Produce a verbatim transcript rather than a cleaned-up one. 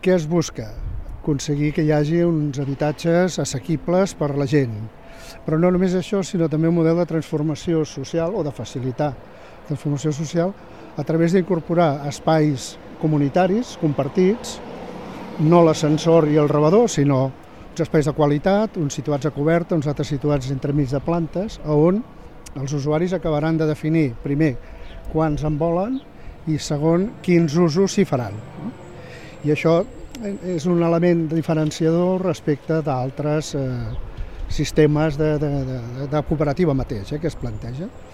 Què es busca? Aconseguir que hi hagi uns habitatges assequibles per a la gent. Però no només això, sinó també un model de transformació social o de facilitar transformació social a través d'incorporar espais comunitaris, compartits, no l'ascensor i el rebedor, sinó uns espais de qualitat, uns situats a coberta, uns altres situats entremig de plantes, on els usuaris acabaran de definir, primer, quants en volen i, segon, quins usos s'hi faran. I això és un element diferenciador respecte d'altres eh, sistemes de, de, de, de cooperativa mateix eh, que es planteja.